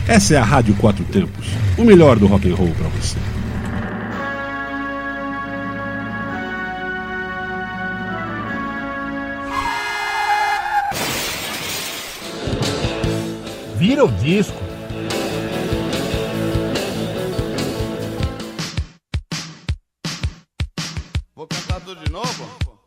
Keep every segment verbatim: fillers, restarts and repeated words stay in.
Essa é a Rádio Quatro Tempos, o melhor do rock and roll para você. Vira o disco. Vou cantar tudo de novo?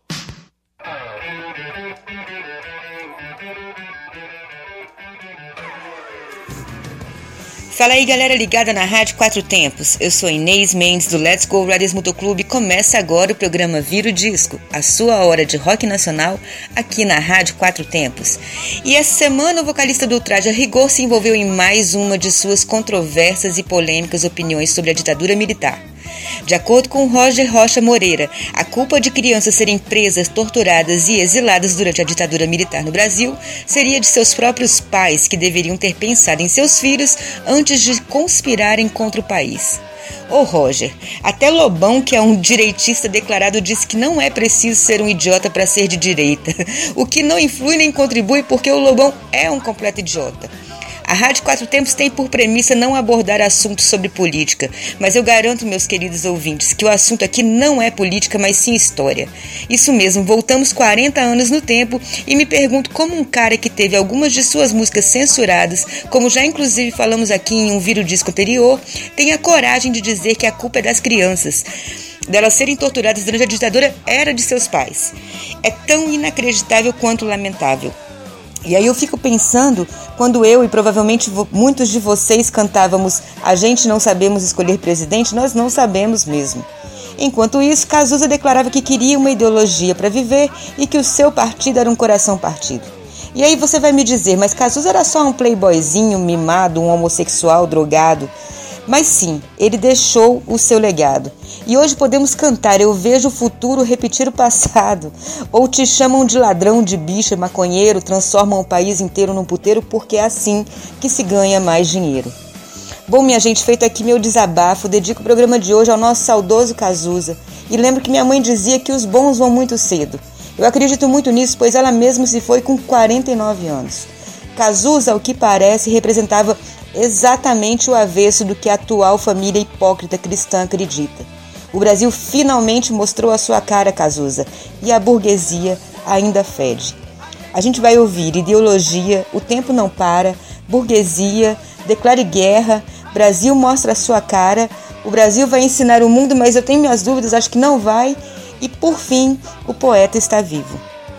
Fala aí, galera ligada na Rádio Quatro Tempos. Eu sou Inês Mendes do Let's Go Riders Motoclube. Começa agora o programa Vira o Disco, a sua hora de rock nacional aqui na Rádio Quatro Tempos. E essa semana o vocalista do Traje a Rigor se envolveu em mais uma de suas controversas e polêmicas opiniões sobre a ditadura militar. De acordo com Roger Rocha Moreira, a culpa de crianças serem presas, torturadas e exiladas durante a ditadura militar no Brasil seria de seus próprios pais, que deveriam ter pensado em seus filhos antes de conspirarem contra o país. Ô Roger, até Lobão, que é um direitista declarado, disse que não é preciso ser um idiota para ser de direita, o que não influi nem contribui porque o Lobão é um completo idiota. A Rádio Quatro Tempos tem por premissa não abordar assuntos sobre política, mas eu garanto, meus queridos ouvintes, que o assunto aqui não é política, mas sim história. Isso mesmo, voltamos quarenta anos no tempo e me pergunto como um cara que teve algumas de suas músicas censuradas, como já inclusive falamos aqui em um Vira o Disco anterior, tem a coragem de dizer que a culpa é das crianças. Delas serem torturadas durante a ditadura era de seus pais. É tão inacreditável quanto lamentável. E aí eu fico pensando, quando eu e provavelmente muitos de vocês cantávamos A gente não sabemos escolher presidente, nós não sabemos mesmo. Enquanto isso, Cazuza declarava que queria uma ideologia para viver e que o seu partido era um coração partido. E aí você vai me dizer, mas Cazuza era só um playboyzinho, mimado, um homossexual, drogado. Mas sim, ele deixou o seu legado. E hoje podemos cantar Eu Vejo o Futuro repetir o passado. Ou te chamam de ladrão, de bicha, maconheiro, transformam o país inteiro num puteiro, porque é assim que se ganha mais dinheiro. Bom, minha gente, feito aqui meu desabafo, dedico o programa de hoje ao nosso saudoso Cazuza. E lembro que minha mãe dizia que os bons vão muito cedo. Eu acredito muito nisso, pois ela mesma se foi com quarenta e nove anos. Cazuza, ao que parece, representava exatamente o avesso do que a atual família hipócrita cristã acredita. O Brasil finalmente mostrou a sua cara, Cazuza, e a burguesia ainda fede. A gente vai ouvir Ideologia, O Tempo Não Para, Burguesia, Declare Guerra, Brasil Mostra a Sua Cara, O Brasil Vai Ensinar o Mundo, mas eu tenho minhas dúvidas, acho que não vai, e por fim, O Poeta Está Vivo.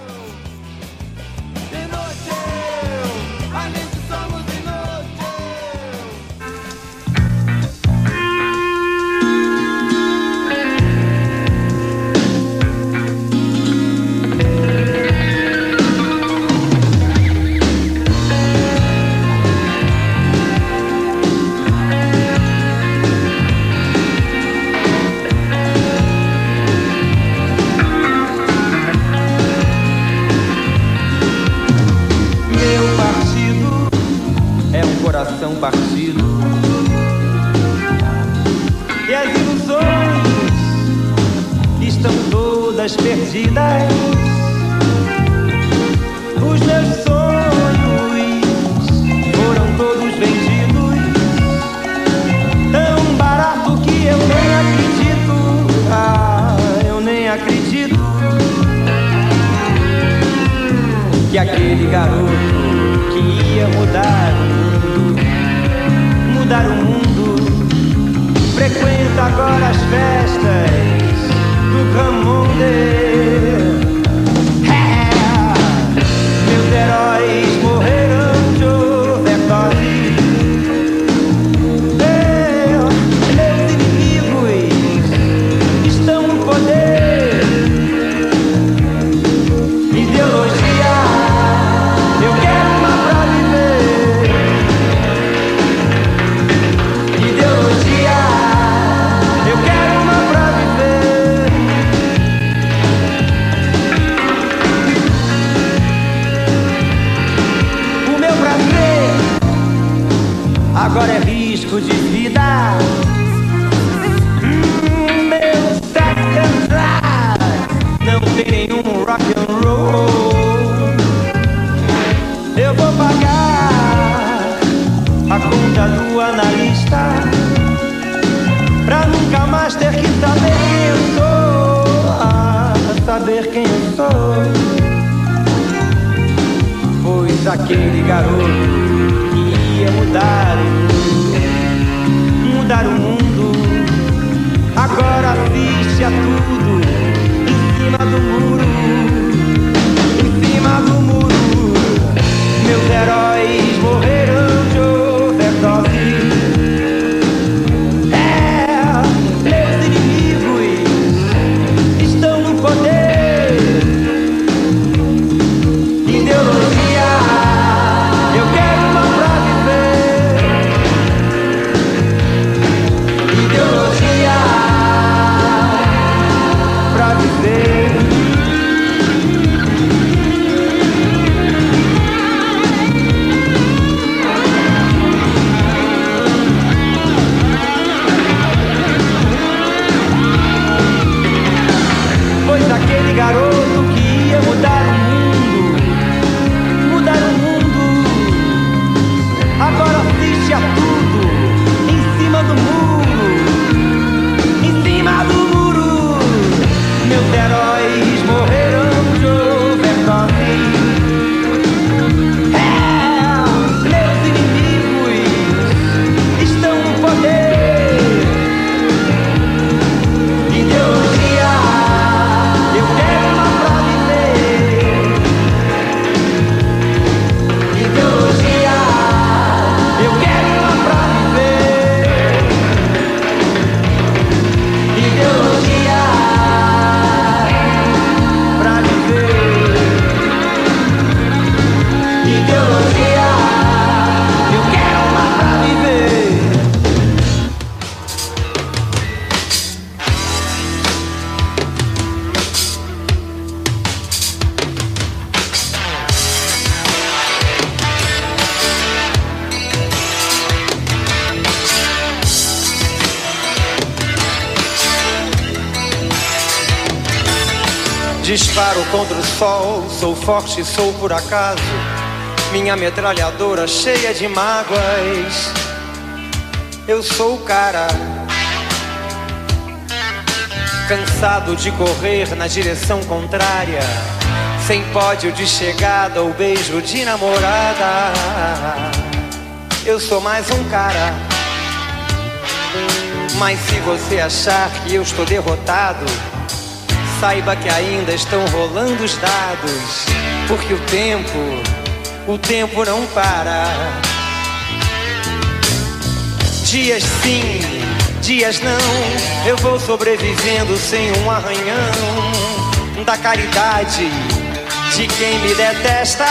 Partido e as ilusões estão todas perdidas. Os meus sonhos foram todos vendidos, tão barato que eu nem acredito. Ah, eu nem acredito que aquele garoto que ia mudar mudar o mundo frequenta agora as festas do Camonde. É, meus heróis morreram de overdose. Meu, meus inimigos estão no poder. Ideologia, eu quero uma pra viver. Ideologia, eu quero uma pra viver. O meu prazer agora é risco de vida. Hum, meu second life não tem nenhum rock and roll. Eu vou pagar a conta ajuda do analista, pra nunca mais ter que saber quem eu sou, ah, saber quem eu sou. Pois aquele garoto que ia mudar o mundo, mudar o mundo, agora assiste a tudo em cima do muro, em cima do muro. Meus heróis morreram de overdose. É, meus inimigos estão no poder. Ideologia, eu quero uma pra viver. Ideologia pra viver. Pois aquele garoto que ia mudar o mundo, mudar o mundo, agora assiste a tudo em cima do muro, em cima do muro. Meus heróis morreram de overdose. É, meus inimigos estão no poder. Ideologia, eu quero uma pra viver. Ideologia, eu quero uma pra viver. Ideologia pra viver. Ideologia, eu quero uma pra viver. Disparo contra o sol, sou forte, sou por acaso. Minha metralhadora cheia de mágoas. Eu sou o cara, cansado de correr na direção contrária, sem pódio de chegada ou beijo de namorada. Eu sou mais um cara. Mas se você achar que eu estou derrotado, saiba que ainda estão rolando os dados, porque o tempo, o tempo não para. Dias sim, dias não, eu vou sobrevivendo sem um arranhão da caridade de quem me detesta.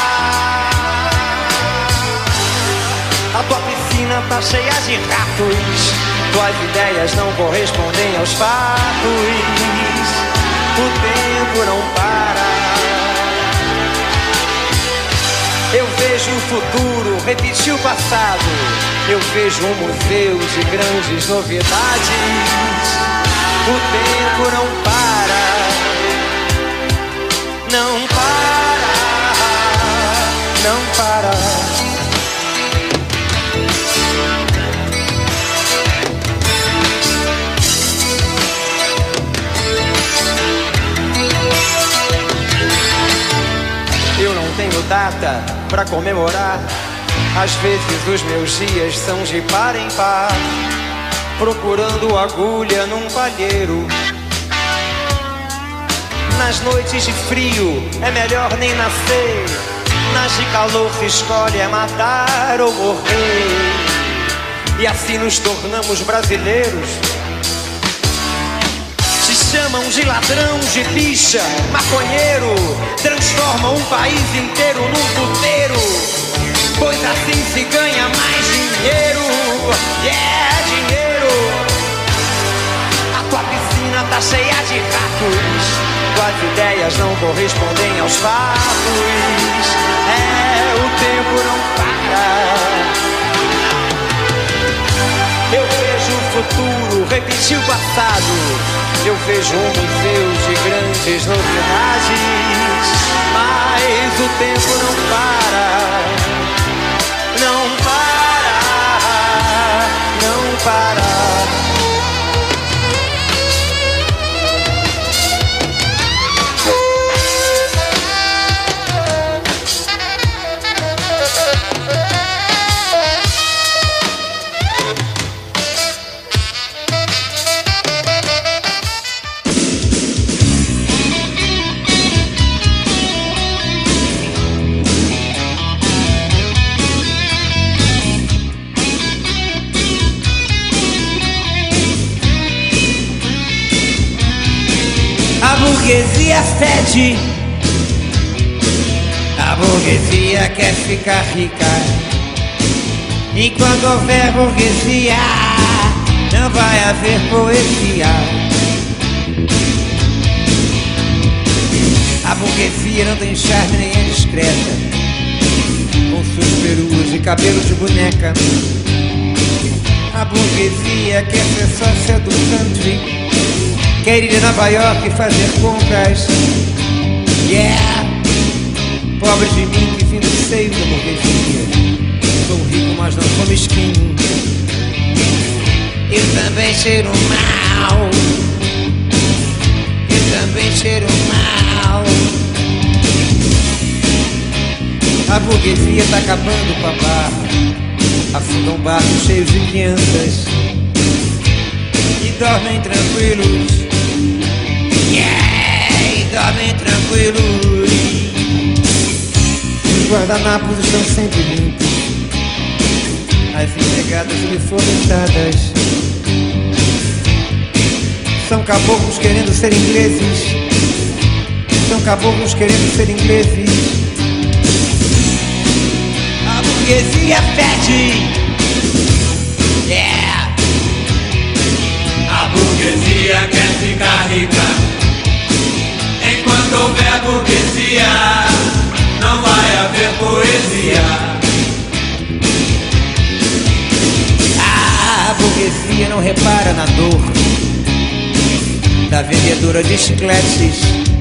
A tua piscina tá cheia de ratos, tuas ideias não correspondem aos fatos. O tempo não para. Eu vejo o futuro repetir o passado. Eu vejo um museu de grandes novidades. O tempo não para. Não para. Não para. Eu não tenho data pra comemorar. Às vezes os meus dias são de par em par, procurando agulha num palheiro. Nas noites de frio é melhor nem nascer, nas de calor se escolhe é matar ou morrer. E assim nos tornamos brasileiros. Chamam de ladrão, de bicha, maconheiro, transformam um país inteiro num puteiro, pois assim se ganha mais dinheiro. Yeah, dinheiro. A tua piscina tá cheia de ratos, tuas ideias não correspondem aos fatos. É, o tempo não para. Eu vejo o futuro repetir o passado. Eu vejo um museu de grandes novidades. Mas o tempo não para. Não para. burguesia fede, a burguesia quer ficar rica. Enquanto houver burguesia, não vai haver poesia. A burguesia não tem charme nem é discreta, com suas peruas e cabelo de boneca. A burguesia quer ser sócia do country, quer ir a Nova York e fazer compras. Yeah! Pobre de mim que vim do seio da burguesia. Sou rico, mas não sou mesquinho. Eu também cheiro mal. Eu também cheiro mal. A burguesia tá acabando com a barra. Afundam barcos cheios de crianças e dormem tranquilos. Yeah! E dormem tranquilos. Os guardanapos estão sempre limpos, as empregadas uniformizadas são caboclos querendo ser ingleses. São caboclos querendo ser ingleses. A burguesia fede. Yeah! A burguesia quer ficar rica. Enquanto houver burguesia, não vai haver poesia. A burguesia não repara na dor da vendedora de chicletes.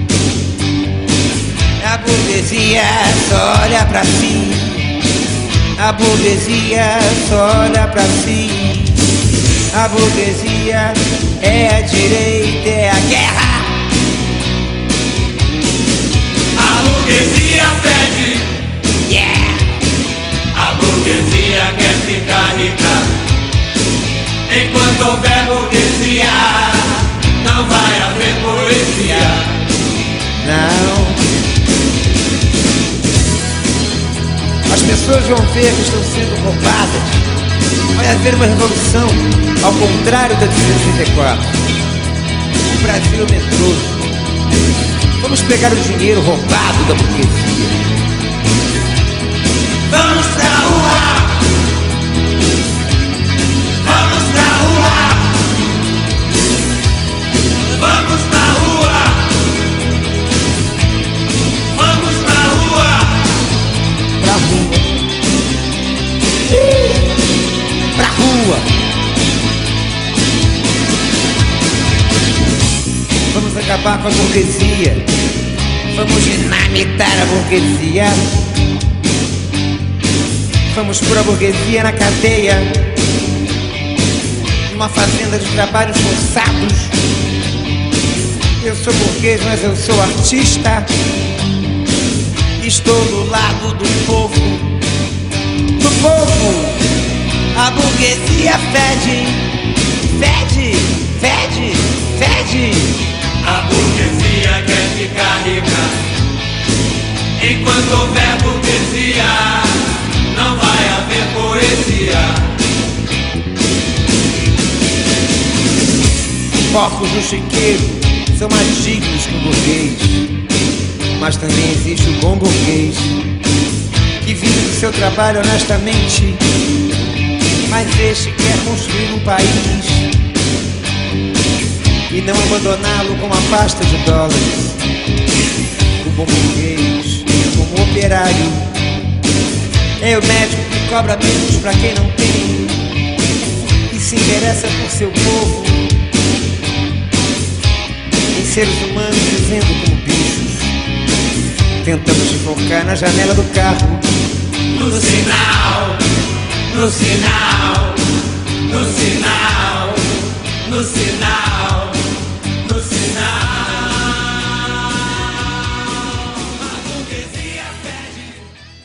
A burguesia só olha pra si. A burguesia só olha pra si. A burguesia é a direita, é a guerra. A burguesia fede. Yeah! A burguesia quer ficar rica. Enquanto houver burguesia, não vai haver poesia. Não. As pessoas vão ver que estão sendo roubadas. Vai haver uma revolução, ao contrário da de sessenta e quatro. O Brasil é medroso. Vamos pegar o dinheiro roubado da burguesia. Vamos pra rua! Vamos pra rua! Vamos pra rua! Vamos pra rua! Pra rua. Pra rua. Vamos acabar com a burguesia. Vamos dinamitar a burguesia. Vamos pôr a burguesia na cadeia, numa fazenda de trabalhos forçados. Eu sou burguês, mas eu sou artista. Estou do lado do povo. Do povo. A burguesia fede. Fede, fede, fede. A burguesia quer ficar rica. Enquanto houver burguesia, não vai haver poesia. Porcos no chiqueiro são mais dignos que o burguês. Mas também existe o bom burguês, que vive do seu trabalho honestamente, mas este quer construir um país e não abandoná-lo com uma pasta de dólares. O bom burguês, como operário, é o médico que cobra menos pra quem não tem e se interessa por seu povo, em seres humanos vivendo como bichos. Tentamos enfocar na janela do carro, no sinal, no sinal, no sinal, no sinal, no sinal. A burguesia pede.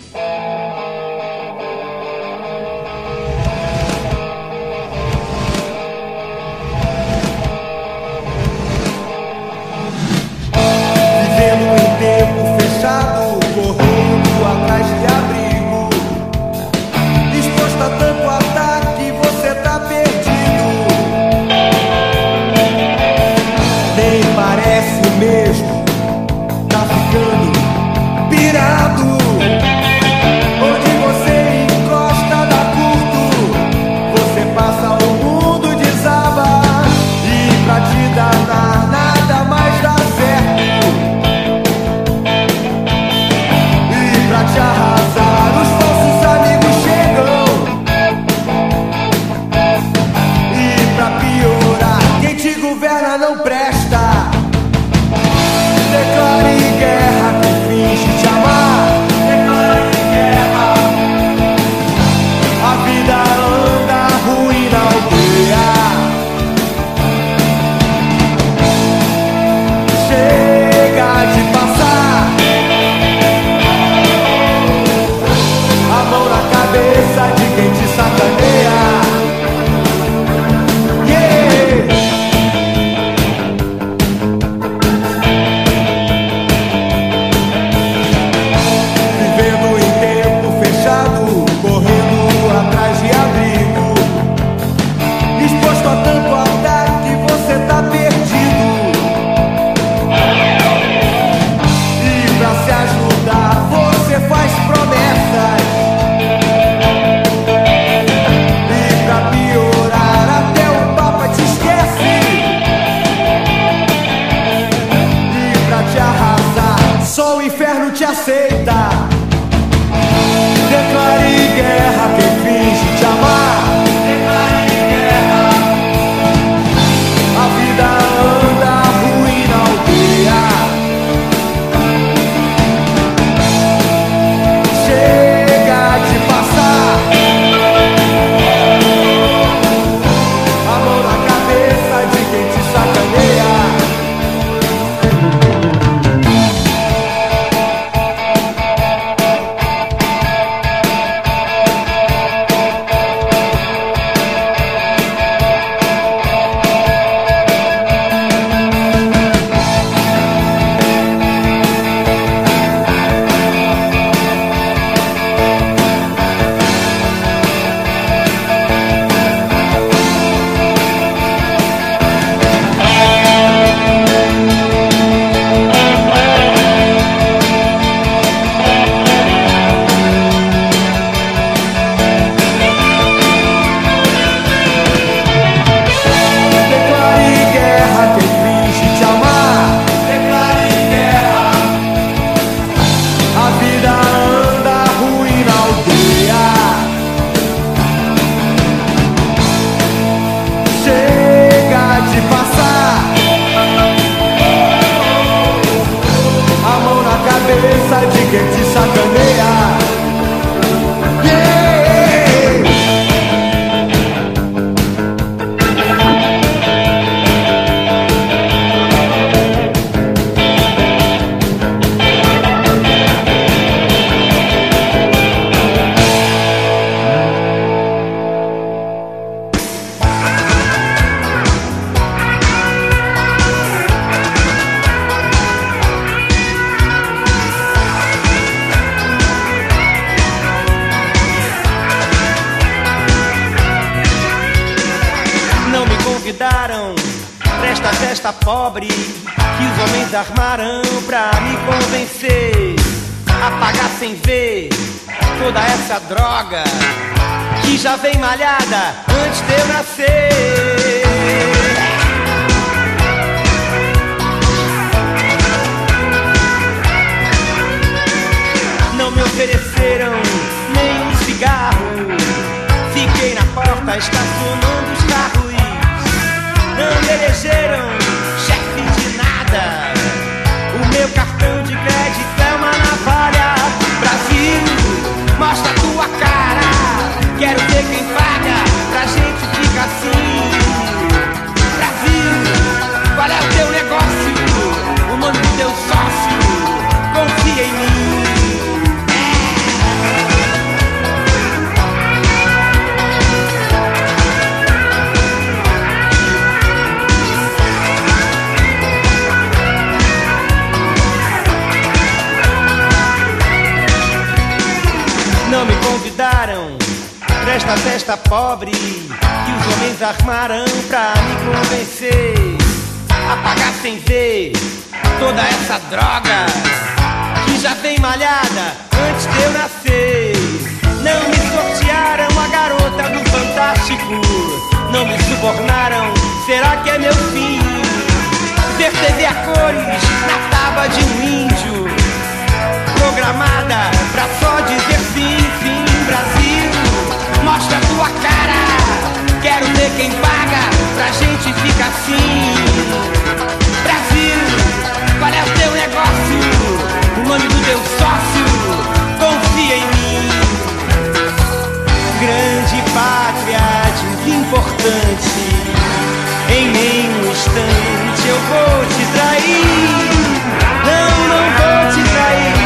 Vivendo em tempo fechado, correndo atrás de abrigo, exposto a tanto ataque, você tá perdido. convidaram pra esta festa pobre que os homens armaram pra me convencer a pagar sem ver toda essa droga que já vem malhada antes de eu nascer. Não me ofereceram nem um cigarro, fiquei na porta estacionando os carros. Não me elegeram chefe de nada, o meu cartão de crédito é uma navalha. Brasil, mostra tua cara, quero ver quem paga pra gente ficar assim. Brasil, qual é o teu negócio, o nome do teu sócio, confia em mim. Não me convidaram pra esta festa pobre que os homens armaram pra me convencer a pagar sem ver toda essa droga que já vem malhada antes de eu nascer. Não me sortearam a garota do Fantástico, não me subornaram, será que é meu fim? Ver T V a cores na tábua de um índio, programada pra só dizer sim, sim. Brasil, mostra tua cara, quero ver quem paga pra gente ficar assim. Brasil, qual é o teu negócio, o nome do teu sócio, confia em mim. Grande pátria desimportante, em nenhum instante eu vou te trair. Não, não vou te trair.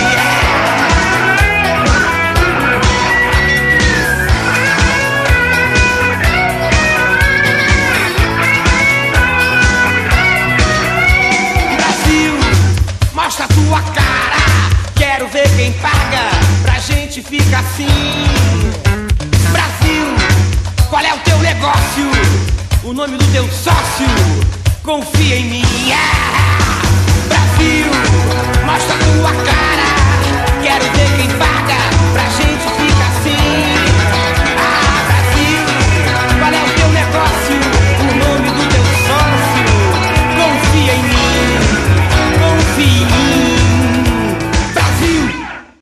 Mostra a tua cara, quero ver quem paga pra gente ficar assim. Brasil, qual é o teu negócio, o nome do teu sócio, confia em mim. Ah! Brasil, mostra a tua cara, quero ver quem paga pra gente ficar assim. Ah, Brasil, qual é o teu negócio, o nome do teu sócio, confia em mim. Confia em mim, Brasil.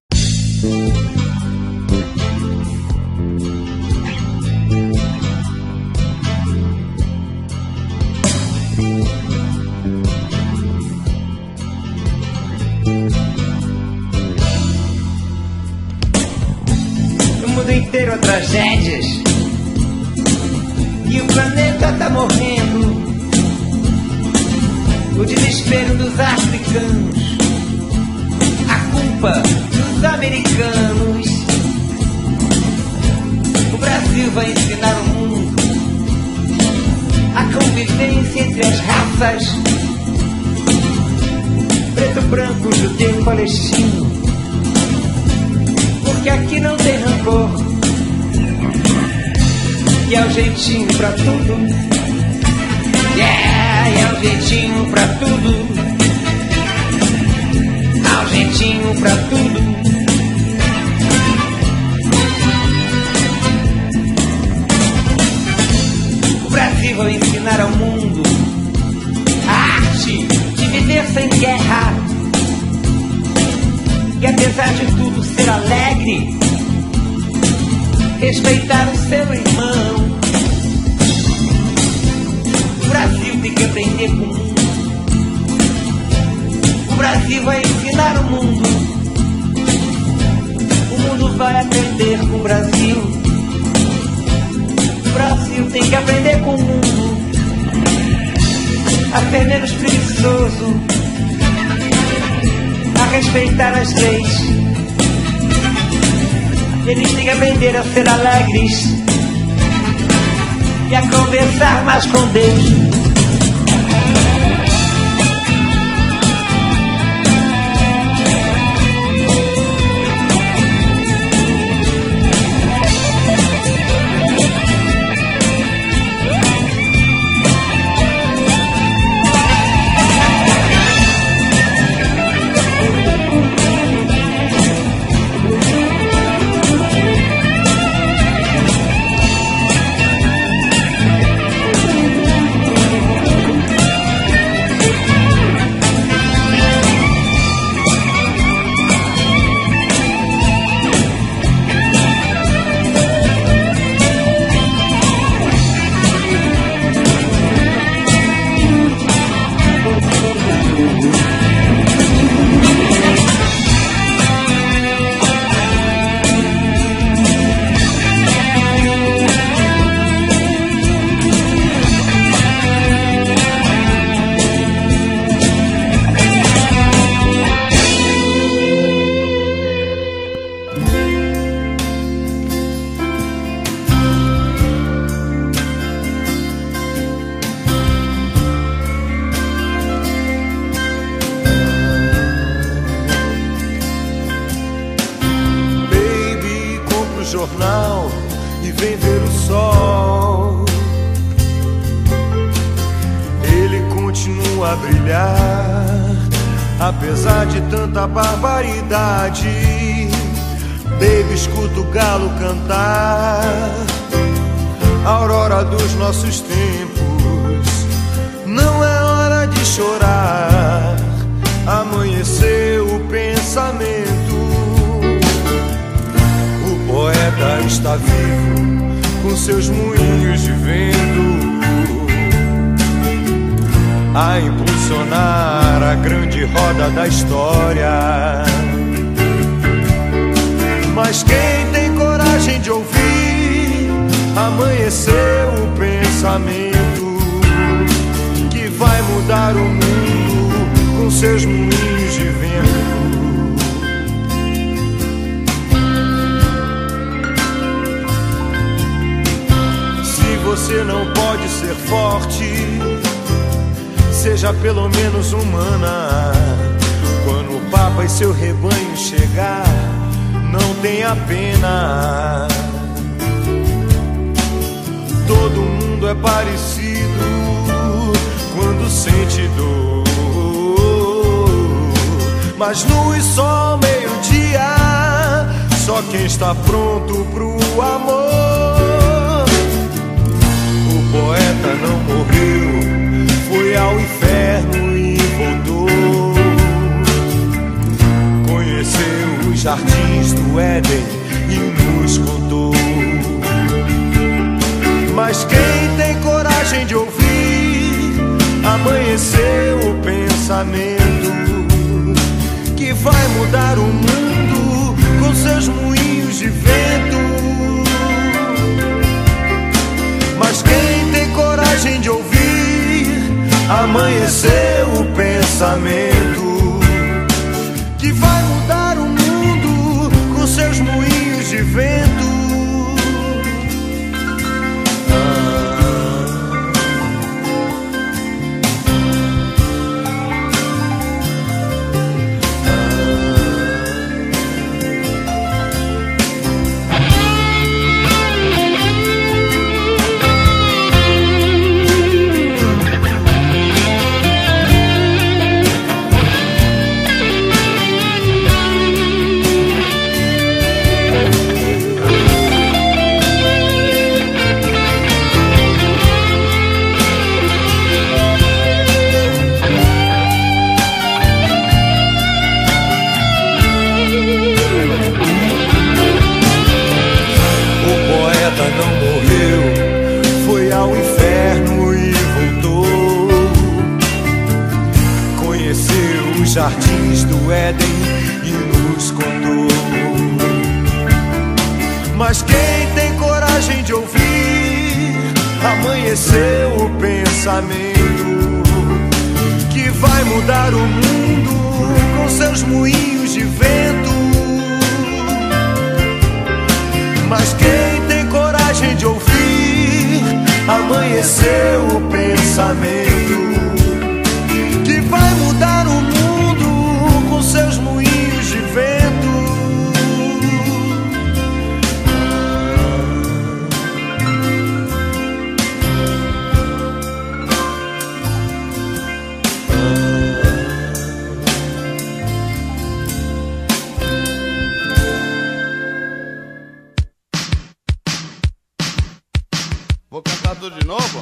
No mundo inteiro há tragédias e o planeta tá morrendo. O desespero dos africanos, a culpa dos americanos. O Brasil vai ensinar o mundo a convivência entre as raças, preto, branco, judeu, palestino, porque aqui não tem rancor e é o jeitinho pra tudo. Yeah, é o jeitinho pra tudo, é o jeitinho pra tudo. O Brasil vai ensinar ao mundo a arte de viver sem guerra e, apesar de tudo, ser alegre, respeitar o seu irmão. O Brasil tem que aprender com o mundo. O Brasil vai ensinar o mundo. O mundo vai aprender com o Brasil. O Brasil tem que aprender com o mundo a ser menos preguiçoso, a respeitar as leis. Eles têm que aprender a ser alegres e a conversar mais com Deus. jornal e vem ver o sol. Ele continua a brilhar, apesar de tanta barbaridade. Baby, escuta o galo cantar, a aurora dos nossos tempos. Não é hora de chorar, amanheceu o pensamento. O poeta está vivo, com seus moinhos de vento, a impulsionar a grande roda da história. Mas quem tem coragem de ouvir, amanheceu o pensamento, que vai mudar o mundo com seus moinhos de vento. Se você não pode ser forte, seja pelo menos humana. Quando o Papa e seu rebanho chegar, não tenha pena. Todo mundo é parecido quando sente dor, mas luz, sol, meio-dia, só quem está pronto pro amor. O poeta não morreu, foi ao inferno e voltou. Conheceu os jardins do Éden e nos contou. Mas quem tem coragem de ouvir, amanheceu o pensamento, que vai mudar o mundo com seus moinhos de vento. Mas quem tem coragem de ouvir, amanheceu o pensamento, que vai mudar o mundo com seus moinhos de vento. Jardins do Éden e nos contou. Mas quem tem coragem de ouvir, amanheceu o pensamento, que vai mudar o mundo com seus moinhos de vento. Mas quem tem coragem de ouvir, amanheceu o pensamento, que vai mudar o mundo com seus moinhos de vento. Vou cantar tudo de novo?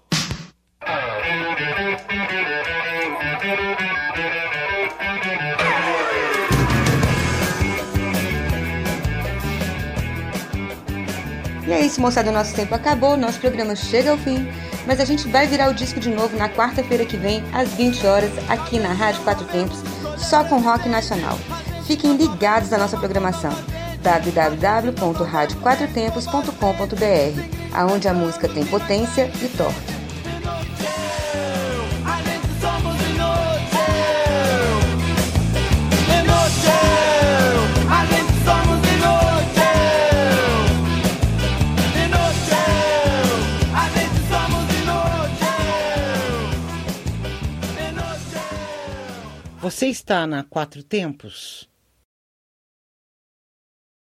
E é isso, moçada, o nosso tempo acabou, nosso programa chega ao fim, mas a gente vai virar o disco de novo na quarta-feira que vem, às vinte horas, aqui na Rádio Quatro Tempos, só com rock nacional. Fiquem ligados na nossa programação, w w w ponto rádio quatro tempos ponto com ponto b r, aonde a música tem potência e torque. Você está na Quatro Tempos?